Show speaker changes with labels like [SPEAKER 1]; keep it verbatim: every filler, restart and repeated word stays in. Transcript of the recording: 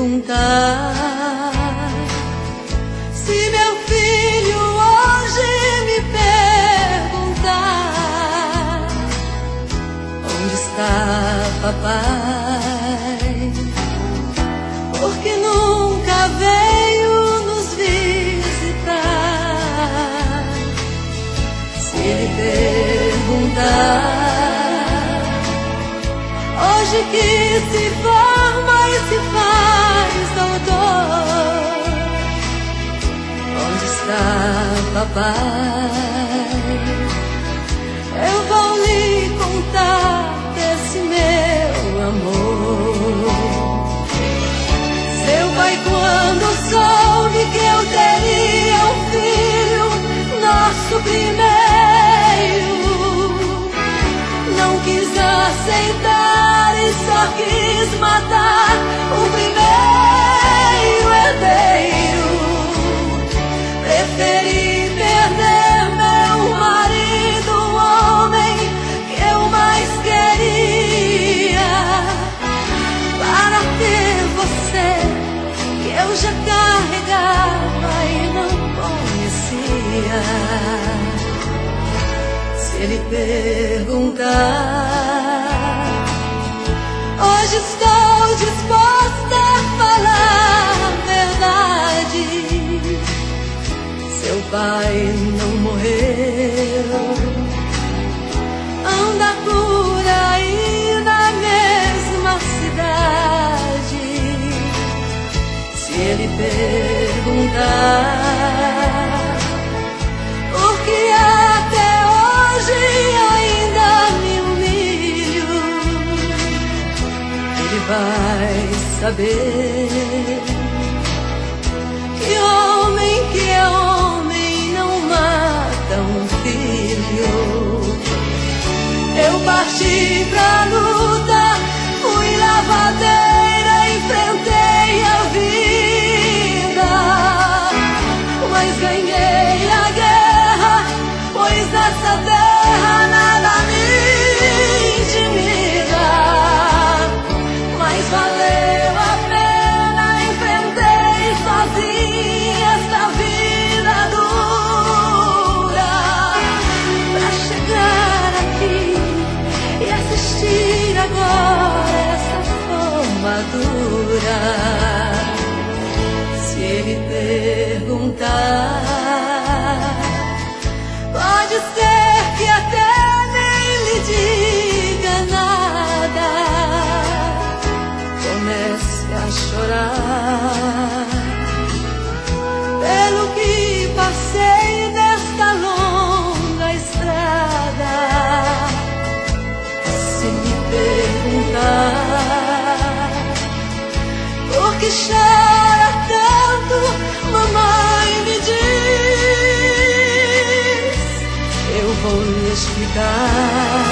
[SPEAKER 1] perguntar se meu filho hoje me perguntar onde está papai, porque nunca veio nos visitar. Se ele perguntar hoje que se forma e se faz doutor, onde está papai, eu vou lhe contar desse meu amor. Seu pai, quando soube que eu teria um filho, nosso primeiro, não quis aceitar e só quis matar o primeiro herdeiro. Preferi perder meu marido, o homem que eu mais queria, para ter você que eu já carregava e não conhecia. Se ele perguntar, hoje estou disposta a falar a verdade. Seu pai não morreu, anda por aí na mesma cidade. Se ele perguntar por que até hoje ainda me humilho, ele vai saber que homem que é homem não mata um filho. Eu parti pra luta, fui lavadeira, enfrentei a vida, mas ganhei a guerra, pois nessa terra nada me intimida. Mas valeu a pena, enfrentei sozinha essa vida dura, pra chegar aqui e assistir agora essa formatura. Se ele perguntar, pode ser que até nem lhe diga nada, comece a chorar pelo que passei nesta longa estrada. Se me perguntar por que chora tanto, mamãe, me diz, eu vou lhe explicar.